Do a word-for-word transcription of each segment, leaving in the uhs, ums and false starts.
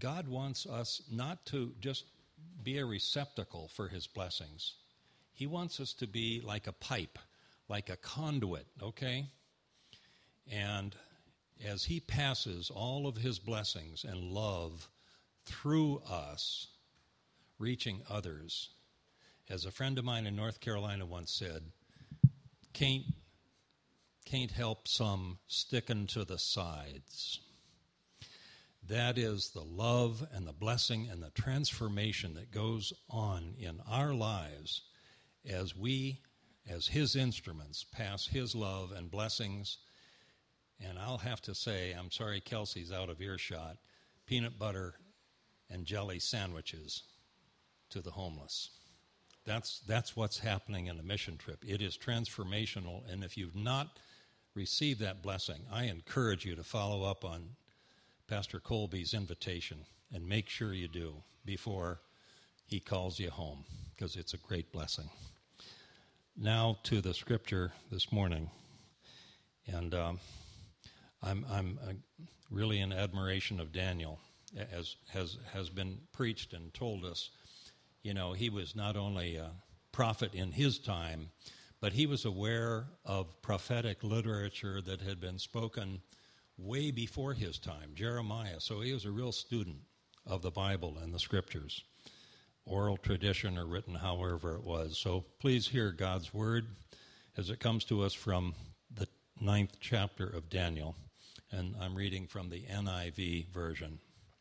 God wants us not to just be a receptacle for his blessings. He wants us to be like a pipe, like a conduit, okay? And as he passes all of his blessings and love through us, reaching others, as a friend of mine in North Carolina once said, can't, can't help some sticking to the sides. That is the love and the blessing and the transformation that goes on in our lives as we, as his instruments, pass his love and blessings. And I'll have to say, I'm sorry Kelsey's out of earshot, peanut butter and jelly sandwiches to the homeless. That's that's what's happening in a mission trip. It is transformational, and if you've not received that blessing, I encourage you to follow up on Pastor Colby's invitation and make sure you do before he calls you home, because it's a great blessing. Now to the scripture this morning, and um, I'm I'm uh, really in admiration of Daniel, as has has been preached and told us. You know, he was not only a prophet in his time, but he was aware of prophetic literature that had been spoken way before his time, Jeremiah. So he was a real student of the Bible and the scriptures, oral tradition or written however it was. So please hear God's word as it comes to us from the ninth chapter of Daniel. And I'm reading from the N I V version.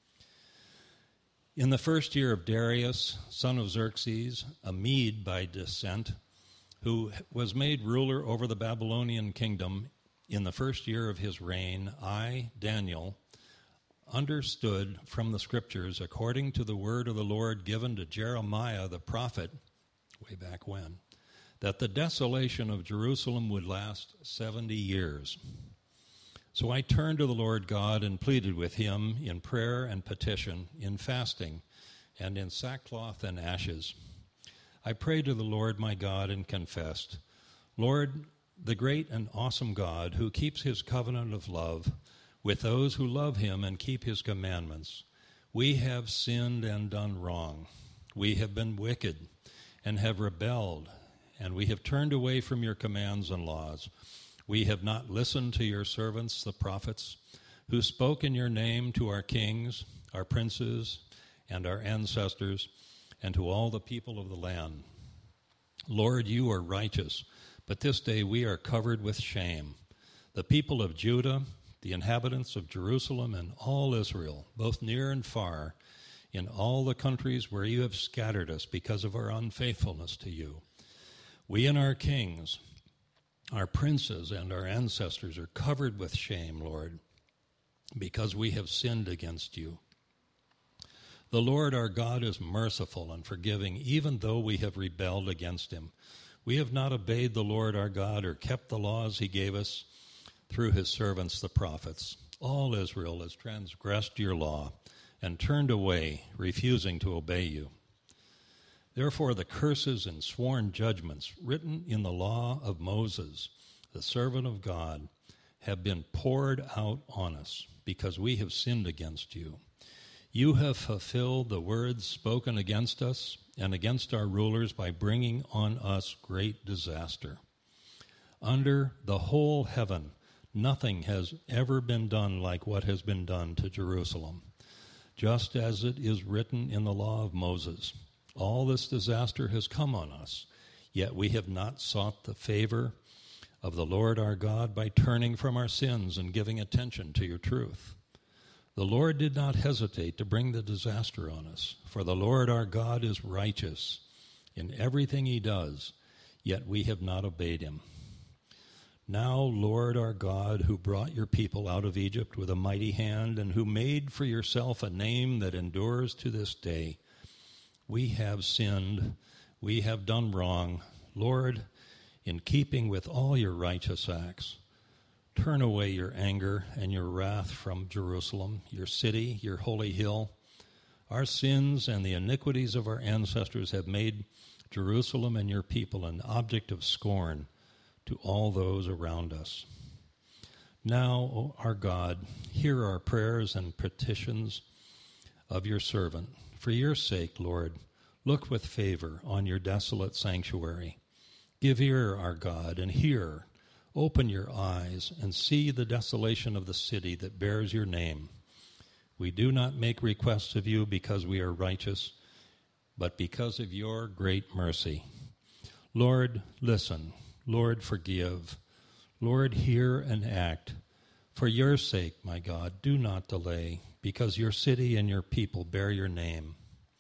In the first year of Darius, son of Xerxes, a Mede by descent, who was made ruler over the Babylonian kingdom in the first year of his reign, I, Daniel, understood from the scriptures, according to the word of the Lord given to Jeremiah the prophet, way back when, that the desolation of Jerusalem would last seventy years. So I turned to the Lord God and pleaded with him in prayer and petition, in fasting, and in sackcloth and ashes. I prayed to the Lord my God and confessed, Lord, the great and awesome God who keeps his covenant of love with those who love him and keep his commandments, we have sinned and done wrong. We have been wicked and have rebelled, and we have turned away from your commands and laws. We have not listened to your servants, the prophets, who spoke in your name to our kings, our princes, and our ancestors, and to all the people of the land. Lord, you are righteous, but this day we are covered with shame. The people of Judah, the inhabitants of Jerusalem, and all Israel, both near and far, in all the countries where you have scattered us because of our unfaithfulness to you. We and our kings, our princes and our ancestors are covered with shame, Lord, because we have sinned against you. The Lord our God is merciful and forgiving, even though we have rebelled against him. We have not obeyed the Lord our God or kept the laws he gave us through his servants, the prophets. All Israel has transgressed your law and turned away, refusing to obey you. Therefore, the curses and sworn judgments written in the law of Moses, the servant of God, have been poured out on us because we have sinned against you. You have fulfilled the words spoken against us and against our rulers by bringing on us great disaster. Under the whole heaven, nothing has ever been done like what has been done to Jerusalem, just as it is written in the law of Moses. All this disaster has come on us, yet we have not sought the favor of the Lord our God by turning from our sins and giving attention to your truth. The Lord did not hesitate to bring the disaster on us, for the Lord our God is righteous in everything he does, yet we have not obeyed him. Now, Lord our God, who brought your people out of Egypt with a mighty hand and who made for yourself a name that endures to this day, we have sinned, we have done wrong. Lord, in keeping with all your righteous acts, turn away your anger and your wrath from Jerusalem, your city, your holy hill. Our sins and the iniquities of our ancestors have made Jerusalem and your people an object of scorn to all those around us. Now, O our God, hear our prayers and petitions of your servant. For your sake, Lord, look with favor on your desolate sanctuary. Give ear, our God, and hear. Open your eyes and see the desolation of the city that bears your name. We do not make requests of you because we are righteous, but because of your great mercy. Lord, listen. Lord, forgive. Lord, hear and act. For your sake, my God, do not delay, because your city and your people bear your name.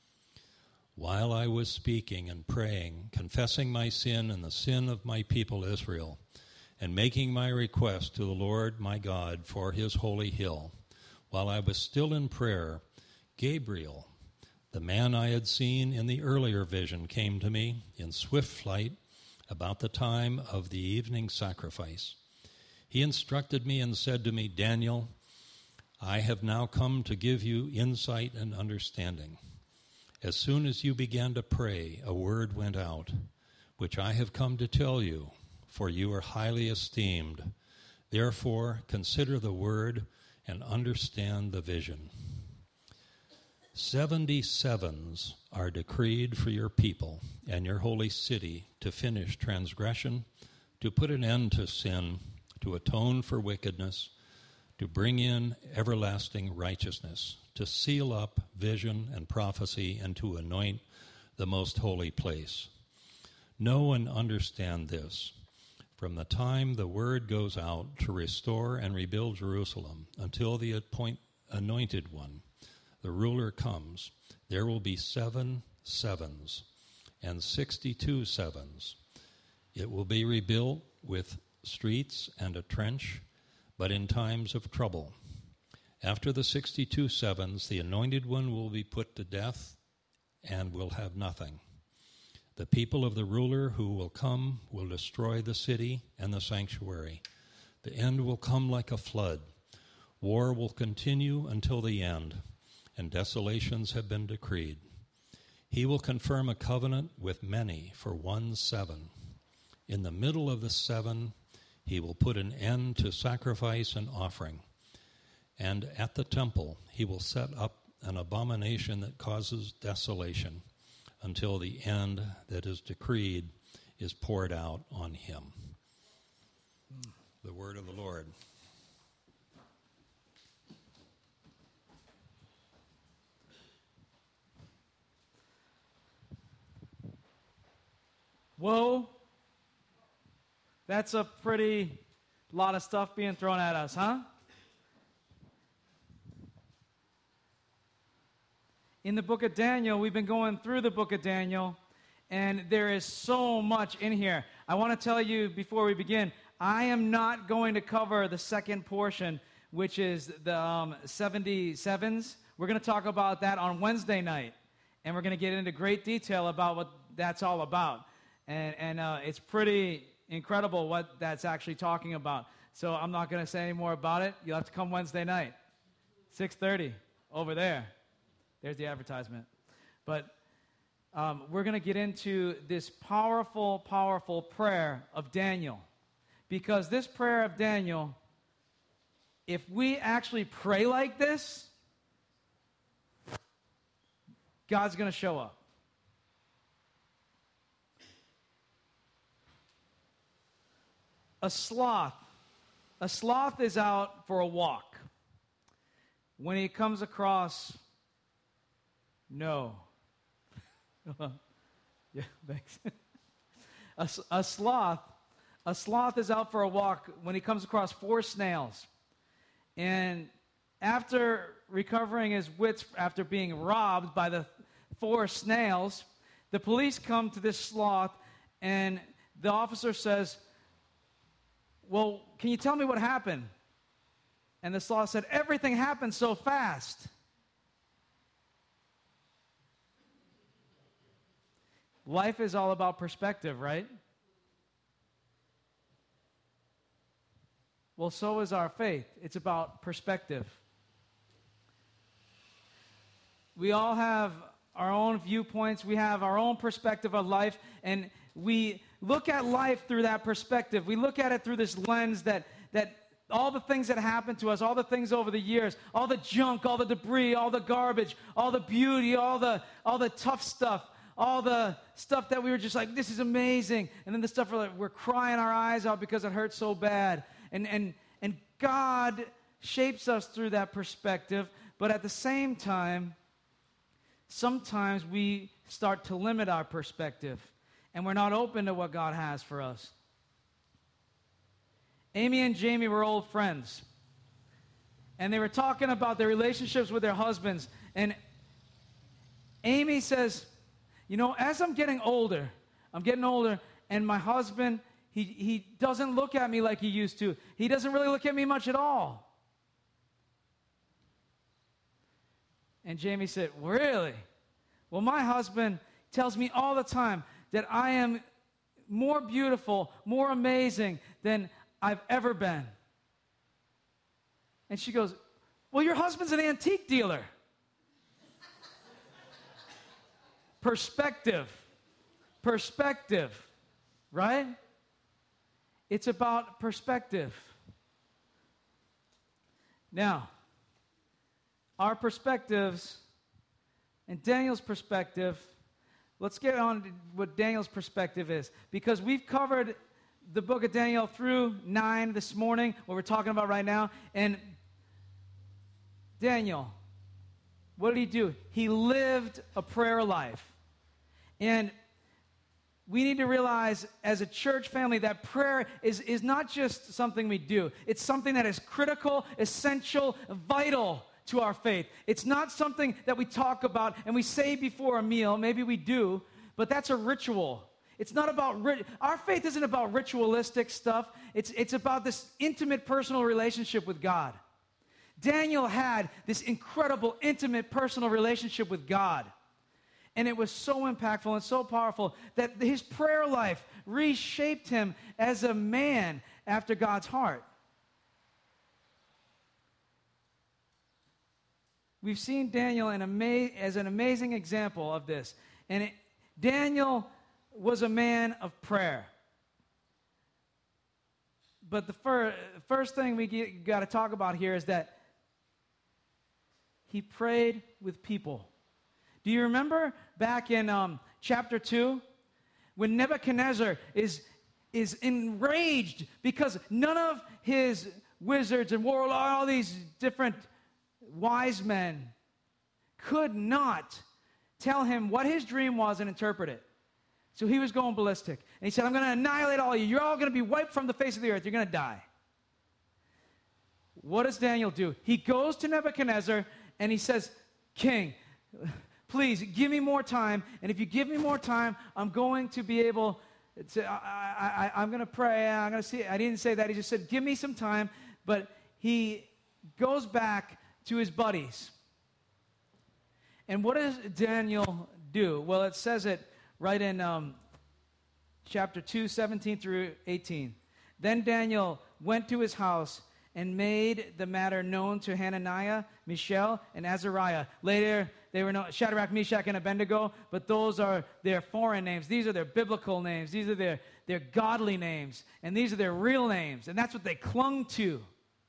While I was speaking and praying, confessing my sin and the sin of my people Israel, and making my request to the Lord my God for his holy hill, while I was still in prayer, Gabriel, the man I had seen in the earlier vision, came to me in swift flight about the time of the evening sacrifice. He instructed me and said to me, Daniel, I have now come to give you insight and understanding. As soon as you began to pray, a word went out, which I have come to tell you, for you are highly esteemed. Therefore, consider the word and understand the vision. Seventy sevens are decreed for your people and your holy city to finish transgression, to put an end to sin, to atone for wickedness, to bring in everlasting righteousness, to seal up vision and prophecy, and to anoint the most holy place. Know and understand this. From the time the word goes out to restore and rebuild Jerusalem until the appoint, anointed one, the ruler, comes, there will be seven sevens and sixty-two sevens. It will be rebuilt with streets and a trench, but in times of trouble. After the sixty-two sevens, the anointed one will be put to death and will have nothing. The people of the ruler who will come will destroy the city and the sanctuary. The end will come like a flood. War will continue until the end, and desolations have been decreed. He will confirm a covenant with many for one seven. In the middle of the seven, he will put an end to sacrifice and offering. And at the temple, he will set up an abomination that causes desolation, until the end that is decreed is poured out on him. The word of the Lord. Whoa. That's a pretty lot of stuff being thrown at us, huh? In the book of Daniel, we've been going through the book of Daniel, and there is so much in here. I want to tell you before we begin, I am not going to cover the second portion, which is the um, seventy-sevens. We're going to talk about that on Wednesday night, and we're going to get into great detail about what that's all about. And, and uh, it's pretty incredible what that's actually talking about. So I'm not going to say any more about it. You'll have to come Wednesday night, six thirty, over there. There's the advertisement. But um, we're going to get into this powerful, powerful prayer of Daniel. Because this prayer of Daniel, if we actually pray like this, God's going to show up. A sloth. A sloth is out for a walk. When he comes across... No. Yeah, thanks. a, a sloth, a sloth is out for a walk when he comes across four snails. And after recovering his wits after being robbed by the four snails, the police come to this sloth, and the officer says, well, can you tell me what happened? And the sloth said, everything happened so fast. Life is all about perspective, right? Well, so is our faith. It's about perspective. We all have our own viewpoints. We have our own perspective of life, and we look at life through that perspective. We look at it through this lens that that all the things that happened to us, all the things over the years, all the junk, all the debris, all the garbage, all the beauty, all the all the tough stuff, all the stuff that we were just like, this is amazing. And then the stuff we're like, we're crying our eyes out because it hurts so bad. And and and God shapes us through that perspective, but at the same time, sometimes we start to limit our perspective, and we're not open to what God has for us. Amy and Jamie were old friends, and they were talking about their relationships with their husbands, and Amy says, you know, as I'm getting older, I'm getting older, and my husband, he, he doesn't look at me like he used to. He doesn't really look at me much at all. And Jamie said, really? Well, my husband tells me all the time that I am more beautiful, more amazing than I've ever been. And she goes, well, your husband's an antique dealer. Perspective. Perspective. Right? It's about perspective. Now, our perspectives and Daniel's perspective, let's get on to what Daniel's perspective is. Because we've covered the book of Daniel through nine this morning, what we're talking about right now. And Daniel, what did he do? He lived a prayer life. And we need to realize as a church family that prayer is, is not just something we do. It's something that is critical, essential, vital to our faith. It's not something that we talk about and we say before a meal. Maybe we do, but that's a ritual. It's not about, ri- our faith isn't about ritualistic stuff. It's, it's about this intimate personal relationship with God. Daniel had this incredible, intimate, personal relationship with God. And it was so impactful and so powerful that his prayer life reshaped him as a man after God's heart. We've seen Daniel in ama- as an amazing example of this. And it, Daniel was a man of prayer. But the fir- first thing we got to talk about here is that he prayed with people. Do you remember back in um, chapter two when Nebuchadnezzar is, is enraged because none of his wizards and warlords, all these different wise men could not tell him what his dream was and interpret it. So he was going ballistic. And he said, I'm going to annihilate all of you. You're all going to be wiped from the face of the earth. You're going to die. What does Daniel do? He goes to Nebuchadnezzar and he says, King, please give me more time. And if you give me more time, I'm going to be able to, I, I, I'm going to pray. I'm going to see. I didn't say that. He just said, give me some time. But he goes back to his buddies. And what does Daniel do? Well, it says it right in um, chapter two, seventeen through eighteen. Then Daniel went to his house and made the matter known to Hananiah, Mishael, and Azariah. Later, they were known Shadrach, Meshach, and Abednego, but those are their foreign names. These are their biblical names. These are their, their godly names. And these are their real names. And that's what they clung to.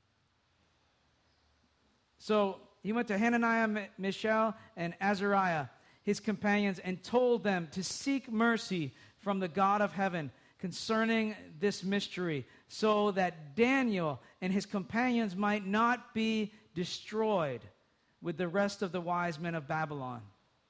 So he went to Hananiah, Mishael, and Azariah, his companions, and told them to seek mercy from the God of heaven concerning this mystery, so that Daniel and his companions might not be destroyed with the rest of the wise men of Babylon.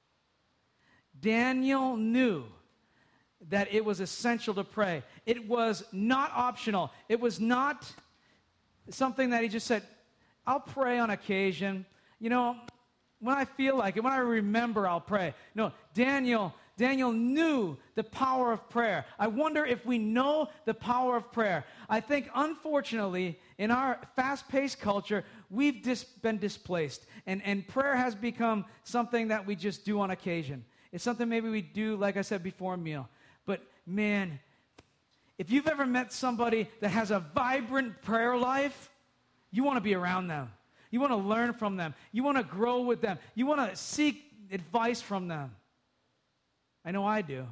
Daniel knew that it was essential to pray. It was not optional. It was not something that he just said, I'll pray on occasion. You know, when I feel like it, when I remember, I'll pray. No, Daniel, Daniel knew the power of prayer. I wonder if we know the power of prayer. I think, unfortunately, in our fast-paced culture, we've dis- been displaced. And, and prayer has become something that we just do on occasion. It's something maybe we do, like I said, before a meal. But, man, if you've ever met somebody that has a vibrant prayer life, you want to be around them. You want to learn from them. You want to grow with them. You want to seek advice from them. I know I do.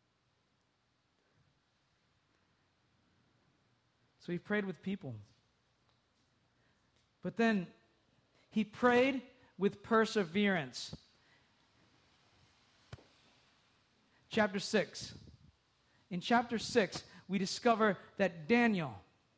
So he prayed with people. But then he prayed with perseverance. Chapter six. In chapter six, we discover that Daniel,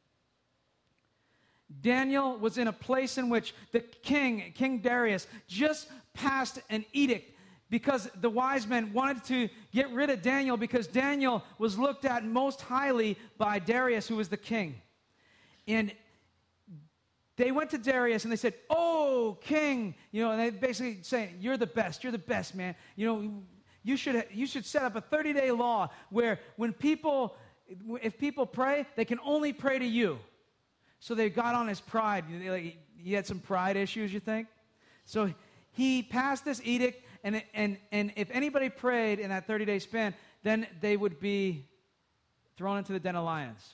Daniel was in a place in which the king, King Darius, just passed an edict because the wise men wanted to get rid of Daniel because Daniel was looked at most highly by Darius, who was the king. And they went to Darius and they said, "Oh, king," you know, and they basically saying, "You're the best. You're the best, man. You know, you should you should set up a thirty-day law where when people, if people pray, they can only pray to you." So they got on his pride. He had some pride issues, you think? So he passed this edict, and and and if anybody prayed in that thirty-day span, then they would be thrown into the den of lions.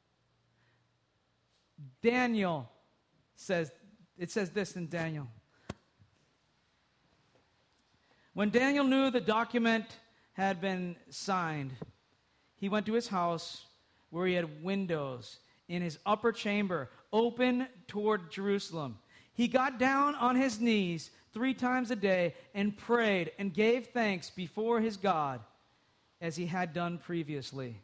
Daniel says, it says this in Daniel. When Daniel knew the document had been signed, he went to his house where he had windows in his upper chamber, open toward Jerusalem. He got down on his knees three times a day and prayed and gave thanks before his God as he had done previously.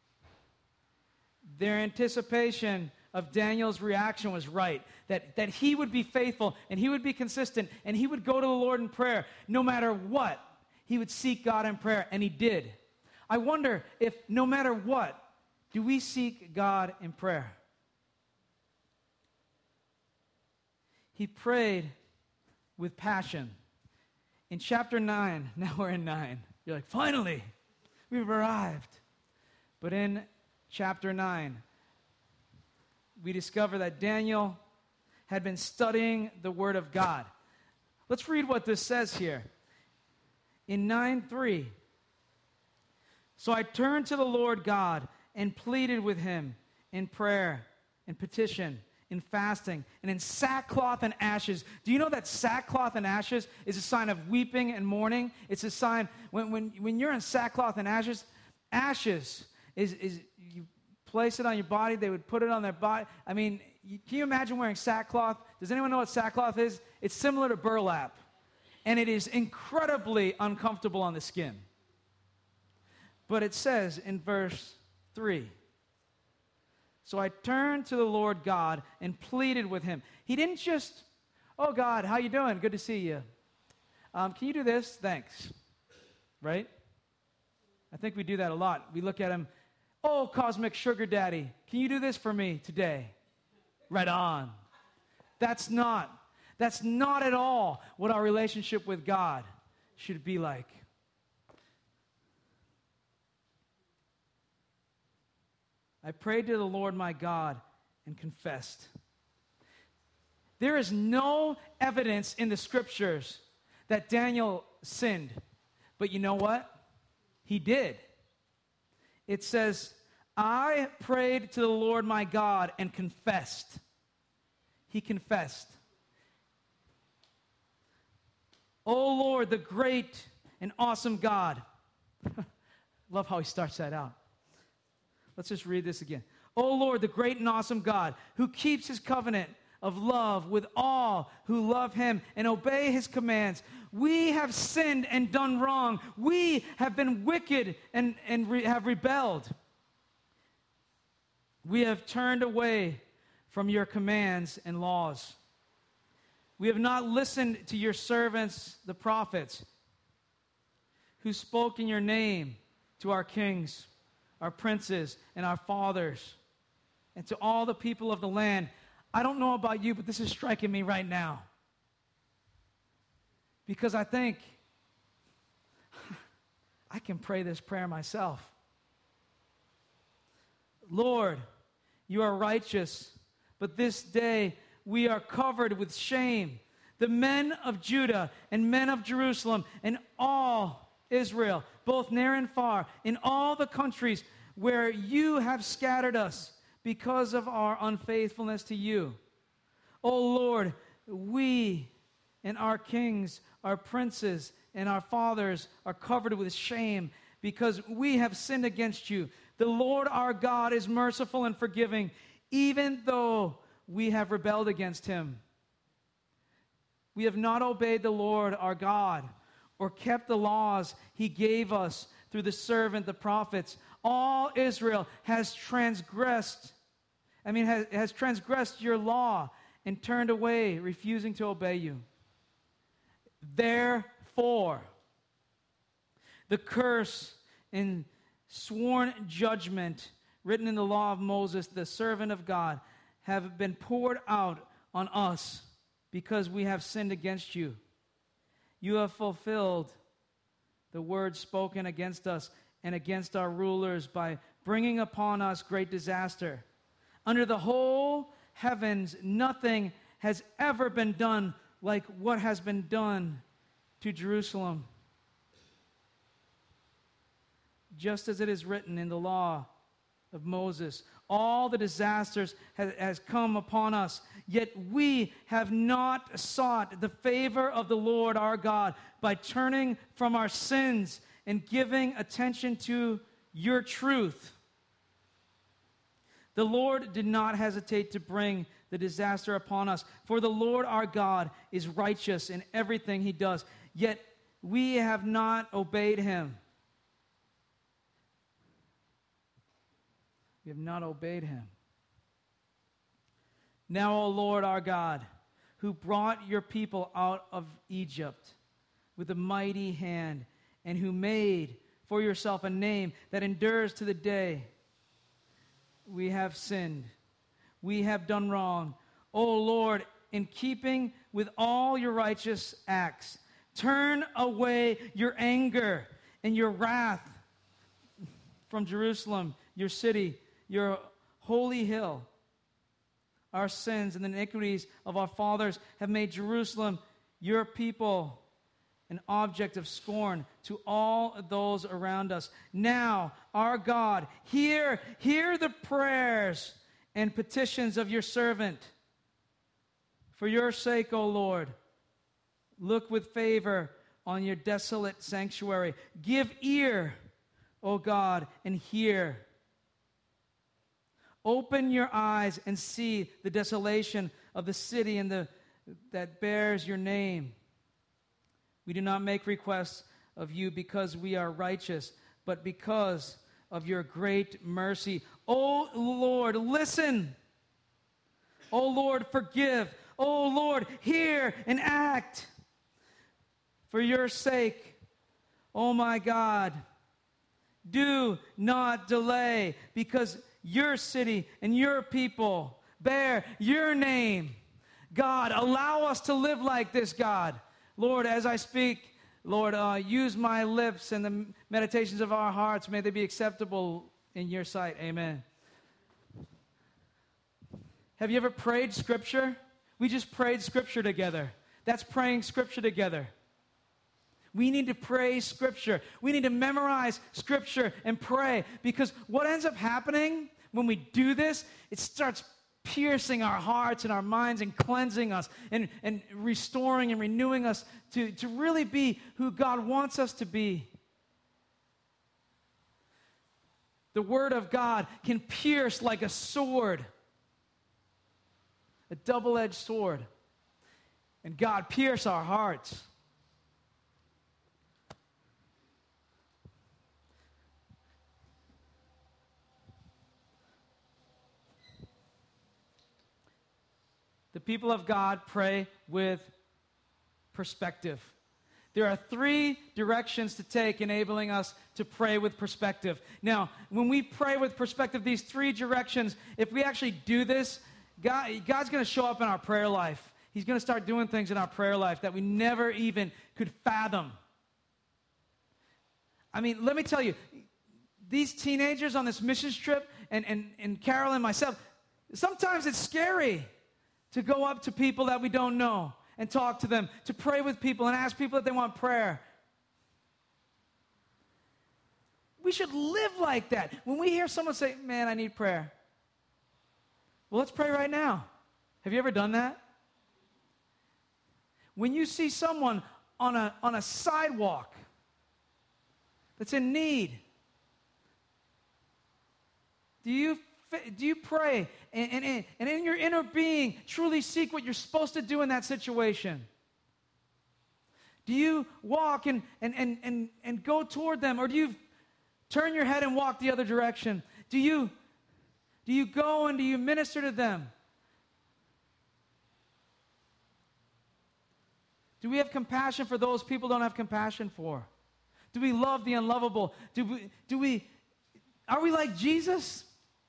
Their anticipation of Daniel's reaction was right, that, that he would be faithful and he would be consistent and he would go to the Lord in prayer no matter what. He would seek God in prayer, and he did. I wonder if no matter what, do we seek God in prayer? He prayed with passion. In chapter nine, now we're in nine, you're like, finally, we've arrived. But in chapter nine, we discover that Daniel had been studying the Word of God. Let's read what this says here. In nine three, "So I turned to the Lord God and pleaded with him in prayer and petition, in fasting, and in sackcloth and ashes." Do you know that sackcloth and ashes is a sign of weeping and mourning? It's a sign, when, when, when you're in sackcloth and ashes, ashes is, is, you place it on your body, they would put it on their body. I mean, you, can you imagine wearing sackcloth? Does anyone know what sackcloth is? It's similar to burlap, and it is incredibly uncomfortable on the skin. But it says in verse three, "So I turned to the Lord God and pleaded with him." He didn't just, "Oh God, how you doing? Good to see you. Um, can you do this? Thanks." Right? I think we do that a lot. We look at him, "Oh, cosmic sugar daddy, can you do this for me today?" Right on. That's not, that's not at all what our relationship with God should be like. "I prayed to the Lord my God and confessed." There is no evidence in the scriptures that Daniel sinned. But you know what? He did. It says, "I prayed to the Lord my God and confessed." He confessed. "O Lord, the great and awesome God." Love how he starts that out. Let's just read this again. "O Lord, the great and awesome God, who keeps his covenant of love with all who love him and obey his commands. We have sinned and done wrong. We have been wicked and, and re- have rebelled. We have turned away from your commands and laws. We have not listened to your servants, the prophets, who spoke in your name to our kings, our princes, and our fathers, and to all the people of the land." I don't know about you, but this is striking me right now. Because I think, I can pray this prayer myself. "Lord, you are righteous, but this day we are covered with shame. The men of Judah and men of Jerusalem and all Israel, both near and far, in all the countries where you have scattered us because of our unfaithfulness to you. O Lord, we and our kings, our princes, and our fathers are covered with shame because we have sinned against you. The Lord our God is merciful and forgiving, even though we have rebelled against him. We have not obeyed the Lord our God, or kept the laws he gave us through the servant, the prophets. All Israel has transgressed, I mean, has, has transgressed your law and turned away, refusing to obey you. Therefore, the curse and sworn judgment written in the law of Moses, the servant of God, have been poured out on us because we have sinned against you. You have fulfilled the words spoken against us and against our rulers by bringing upon us great disaster. Under the whole heavens, nothing has ever been done like what has been done to Jerusalem. Just as it is written in the law of Moses, all the disasters has, has come upon us, yet we have not sought the favor of the Lord our God by turning from our sins and giving attention to your truth. The Lord did not hesitate to bring the disaster upon us, for the Lord our God is righteous in everything he does, yet we have not obeyed him. We have not obeyed him. Now, O Lord our God, who brought your people out of Egypt with a mighty hand, and who made for yourself a name that endures to the day, we have sinned. We have done wrong. O Lord, in keeping with all your righteous acts, turn away your anger and your wrath from Jerusalem, your city, your holy hill. Our sins and the iniquities of our fathers have made Jerusalem, your people, an object of scorn to all those around us. Now, our God, hear, hear the prayers and petitions of your servant. For your sake, O Lord, look with favor on your desolate sanctuary. Give ear, O God, and hear. Open your eyes and see the desolation of the city and the that bears your name. We do not make requests of you because we are righteous, but because of your great mercy. O Lord, listen. O Lord, forgive. O Lord, hear and act. For your sake, O my God, do not delay, because your city and your people bear your name. God, allow us to live like this, God. Lord, as I speak, Lord, uh, use my lips and the meditations of our hearts. May they be acceptable in your sight. Amen. Have you ever prayed Scripture? We just prayed Scripture together. That's praying Scripture together. We need to pray Scripture. We need to memorize Scripture and pray, because what ends up happening when we do this, it starts piercing our hearts and our minds and cleansing us and, and restoring and renewing us to, to really be who God wants us to be. The Word of God can pierce like a sword, a double-edged sword. And God, pierce our hearts. The people of God pray with perspective. There are three directions to take, enabling us to pray with perspective. Now, when we pray with perspective, these three directions, if we actually do this, God, God's going to show up in our prayer life. He's going to start doing things in our prayer life that we never even could fathom. I mean, let me tell you, these teenagers on this missions trip, and, and, and Carol and myself, sometimes it's scary to go up to people that we don't know and talk to them, to pray with people and ask people if they want prayer. We should live like that. When we hear someone say, man, I need prayer. Well, let's pray right now. Have you ever done that? When you see someone on a, on a sidewalk that's in need, do you Do you pray and, and, and in your inner being truly seek what you're supposed to do in that situation? Do you walk and, and, and, and, and go toward them, or do you turn your head and walk the other direction? Do you, do you go and do you minister to them? Do we have compassion for those people don't have compassion for? Do we love the unlovable? Do we, do we, are we like Jesus?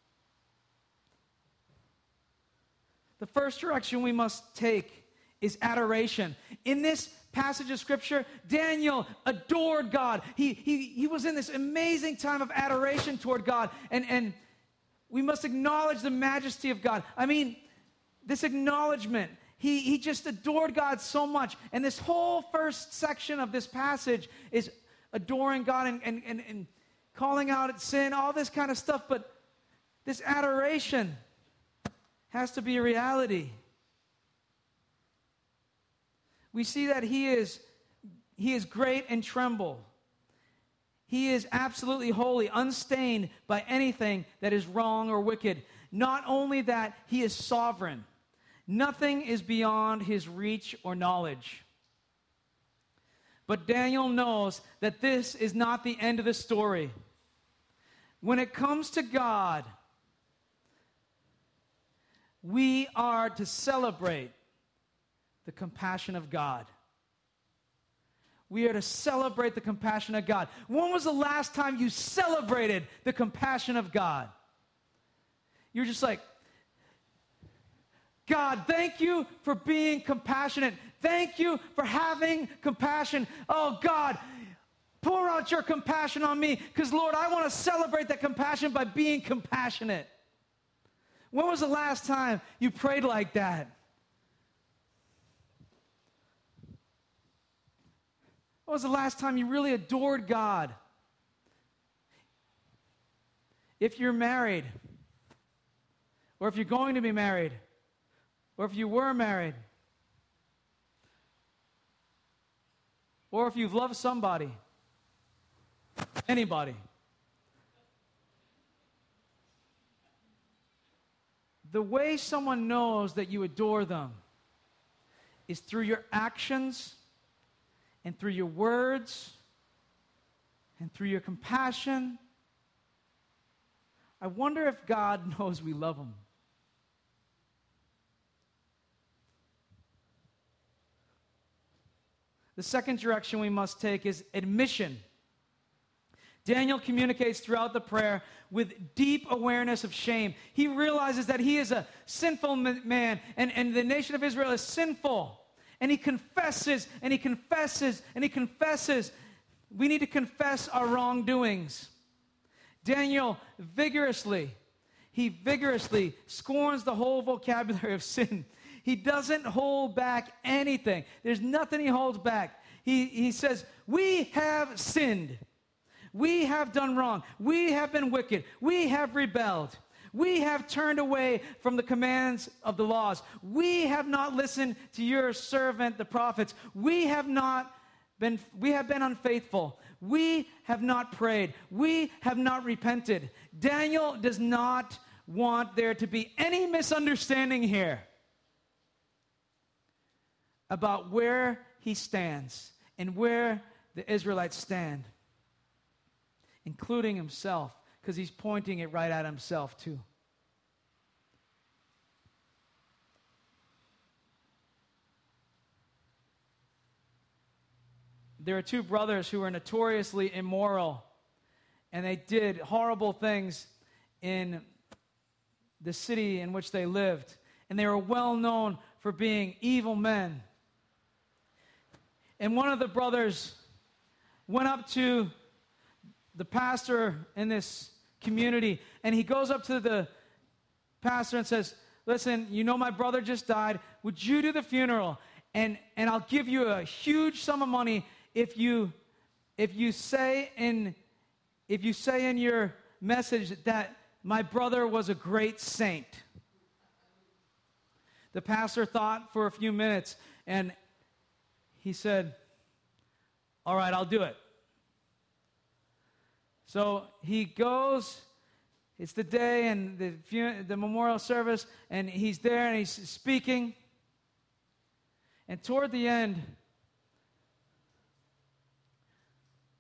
The first direction we must take is adoration. In this passage of Scripture, Daniel adored God. He, he, he was in this amazing time of adoration toward God. And, and we must acknowledge the majesty of God. I mean, this acknowledgement, he, he just adored God so much. And this whole first section of this passage is adoring God and, and, and, and calling out sin, all this kind of stuff. But this adoration has to be a reality. We see that he is, he is great and tremble. He is absolutely holy, unstained by anything that is wrong or wicked. Not only that, he is sovereign. Nothing is beyond his reach or knowledge. But Daniel knows that this is not the end of the story. When it comes to God, we are to celebrate the compassion of God. We are to celebrate the compassion of God. When was the last time you celebrated the compassion of God? You're just like, God, thank you for being compassionate. Thank you for having compassion. Oh, God, pour out your compassion on me because, Lord, I want to celebrate that compassion by being compassionate. When was the last time you prayed like that? When was the last time you really adored God? If you're married, or if you're going to be married, or if you were married, or if you've loved somebody, anybody, the way someone knows that you adore them is through your actions and through your words and through your compassion. I wonder if God knows we love him. The second direction we must take is admission. Daniel communicates throughout the prayer with deep awareness of shame. He realizes that he is a sinful man, and, and the nation of Israel is sinful. And he confesses, and he confesses, and he confesses. We need to confess our wrongdoings. Daniel vigorously, he vigorously scorns the whole vocabulary of sin. He doesn't hold back anything. There's nothing he holds back. He, he says, we have sinned. We have done wrong. We have been wicked. We have rebelled. We have turned away from the commands of the laws. We have not listened to your servant, the prophets. We have not been, we have been unfaithful. We have not prayed. We have not repented. Daniel does not want there to be any misunderstanding here about where he stands and where the Israelites stand, including himself, because he's pointing it right at himself too. There are two brothers who were notoriously immoral, and they did horrible things in the city in which they lived, and they were well known for being evil men. And one of the brothers went up to the pastor in this community, and he goes up to the pastor and says, listen, you know my brother just died. Would you do the funeral? And, and I'll give you a huge sum of money if you, if you say in, if you say in your message that my brother was a great saint. The pastor thought for a few minutes, and he said, all right, I'll do it. So he goes, it's the day and the, the memorial service, and he's there and he's speaking. And toward the end,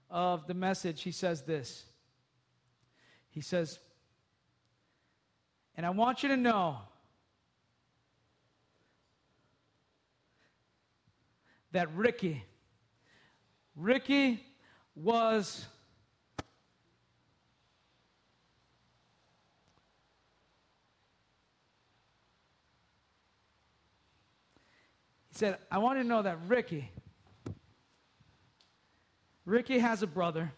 of the message, he says this. He says, and I want you to know that Ricky, Ricky was he said, I want you to know that Ricky, Ricky has a brother,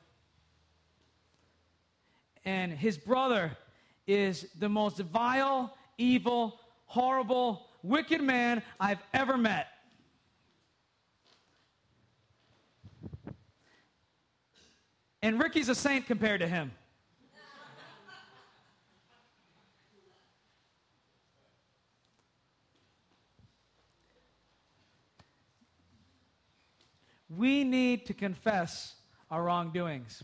and his brother is the most vile, evil, horrible, wicked man I've ever met. And Ricky's a saint compared to him. We need to confess our wrongdoings.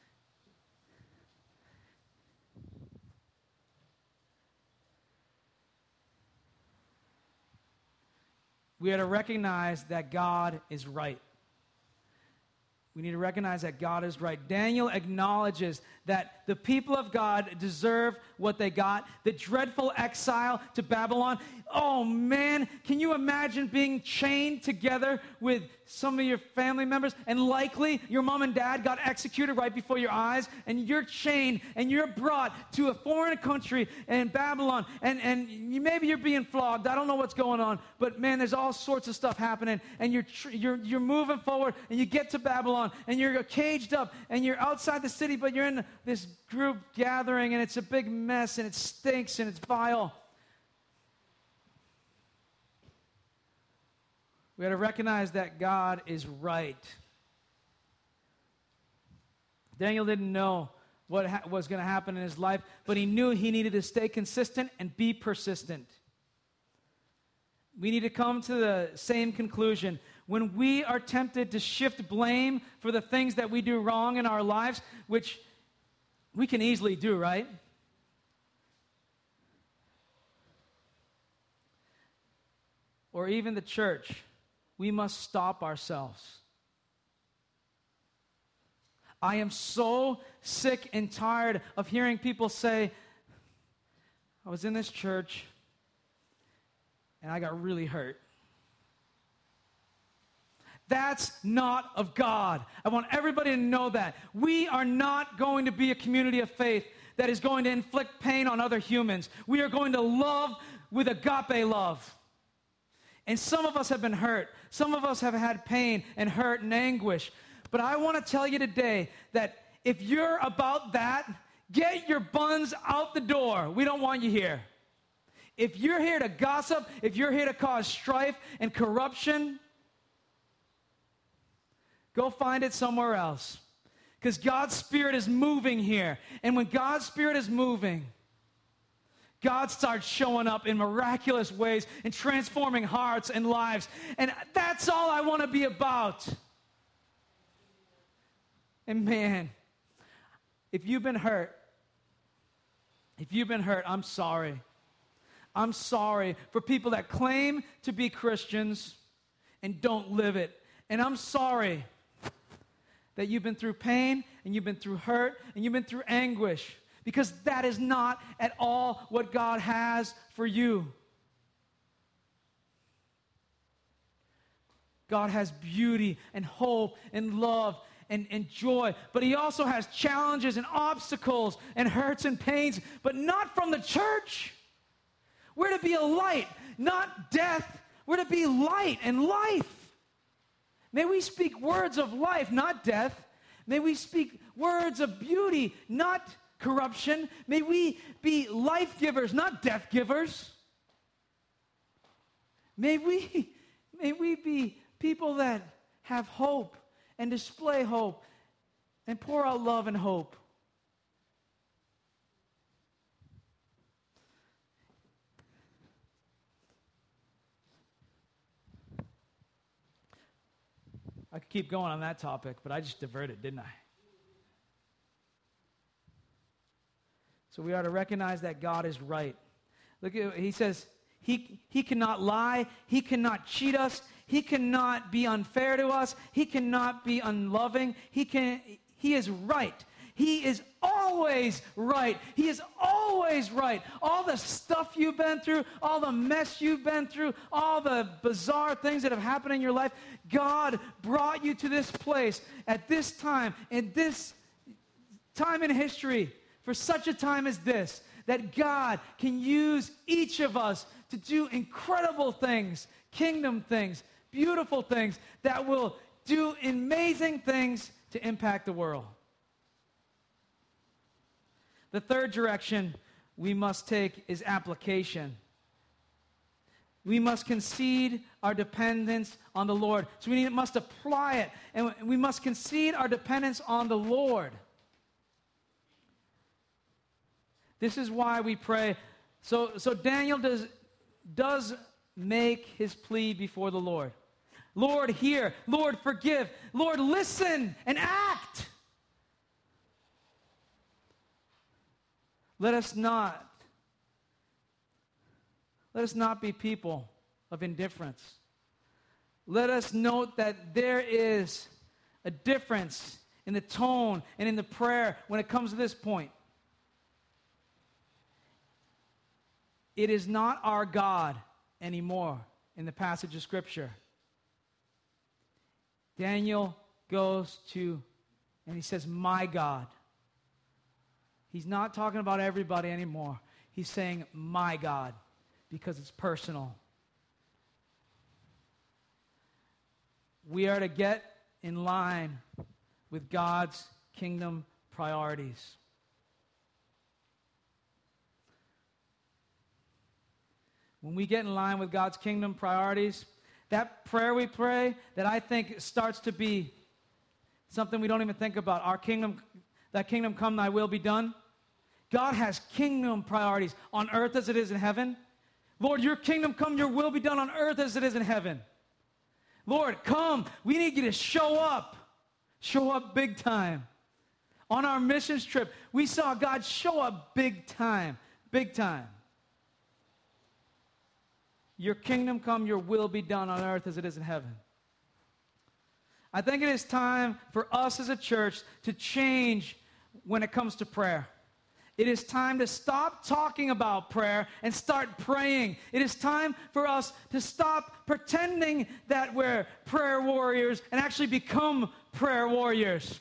We have to recognize that God is right. We need to recognize that God is right. Daniel acknowledges that the people of God deserve what they got. The dreadful exile to Babylon. Oh man, can you imagine being chained together with some of your family members, and likely your mom and dad got executed right before your eyes, and you're chained and you're brought to a foreign country in Babylon, and, and you, maybe you're being flogged. I don't know what's going on, but man, there's all sorts of stuff happening, and you're, tr- you're, you're moving forward, and you get to Babylon, and you're caged up, and you're outside the city, but you're in this group gathering, and it's a big mess, and it stinks, and it's vile. We got to recognize that God is right. Daniel didn't know what ha- was going to happen in his life, but he knew he needed to stay consistent and be persistent. We need to come to the same conclusion. When we are tempted to shift blame for the things that we do wrong in our lives, which we can easily do, right? Or even the church, we must stop ourselves. I am so sick and tired of hearing people say, I was in this church and I got really hurt. That's not of God. I want everybody to know that. We are not going to be a community of faith that is going to inflict pain on other humans. We are going to love with agape love. And some of us have been hurt. Some of us have had pain and hurt and anguish. But I want to tell you today that if you're about that, get your buns out the door. We don't want you here. If you're here to gossip, if you're here to cause strife and corruption, go find it somewhere else. Because God's Spirit is moving here. And when God's Spirit is moving, God starts showing up in miraculous ways and transforming hearts and lives. And that's all I want to be about. And man, if you've been hurt, if you've been hurt, I'm sorry. I'm sorry for people that claim to be Christians and don't live it. And I'm sorry that you've been through pain and you've been through hurt and you've been through anguish. Because that is not at all what God has for you. God has beauty and hope and love and, and joy. But He also has challenges and obstacles and hurts and pains, but not from the church. We're to be a light, not death. We're to be light and life. May we speak words of life, not death. May we speak words of beauty, not corruption. May we be life givers, not death givers. May we, may we be people that have hope and display hope and pour out love and hope. I could keep going on that topic, but I just diverted, didn't I? So we are to recognize that God is right. Look at, he says, he, he cannot lie. He cannot cheat us. He cannot be unfair to us. He cannot be unloving. He can, he is right. He is always right. He is always right. All the stuff you've been through, all the mess you've been through, all the bizarre things that have happened in your life, God brought you to this place at this time, in this time in history, for such a time as this, that God can use each of us to do incredible things, kingdom things, beautiful things that will do amazing things to impact the world. The third direction we must take is application. We must concede our dependence on the Lord. So we need, must apply it, and we must concede our dependence on the Lord. This is why we pray. So, so Daniel does, does make his plea before the Lord. Lord, hear. Lord, forgive. Lord, listen and act. Let us not, let us not be people of indifference. Let us note that there is a difference in the tone and in the prayer when it comes to this point. It is not our God anymore in the passage of Scripture. Daniel goes to, and he says, my God. He's not talking about everybody anymore. He's saying, my God, because it's personal. We are to get in line with God's kingdom priorities. When we get in line with God's kingdom priorities, that prayer we pray that I think starts to be something we don't even think about. Our kingdom, that kingdom come, thy will be done. God has kingdom priorities on earth as it is in heaven. Lord, your kingdom come, your will be done on earth as it is in heaven. Lord, come. We need you to show up. Show up big time. On our missions trip, we saw God show up big time. Big time. Your kingdom come, your will be done on earth as it is in heaven. I think it is time for us as a church to change when it comes to prayer. It is time to stop talking about prayer and start praying. It is time for us to stop pretending that we're prayer warriors and actually become prayer warriors.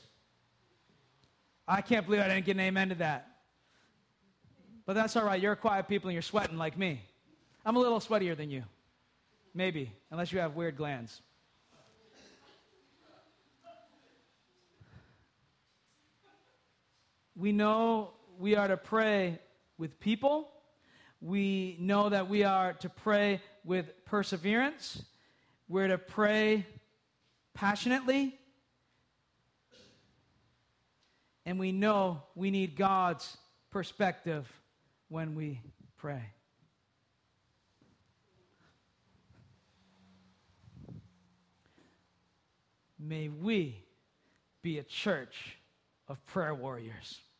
I can't believe I didn't get an amen to that. But that's all right. You're quiet people and you're sweating like me. I'm a little sweatier than you. Maybe, unless you have weird glands. We know we are to pray with people. We know that we are to pray with perseverance. We're to pray passionately. And we know we need God's perspective when we pray. May we be a church of prayer warriors.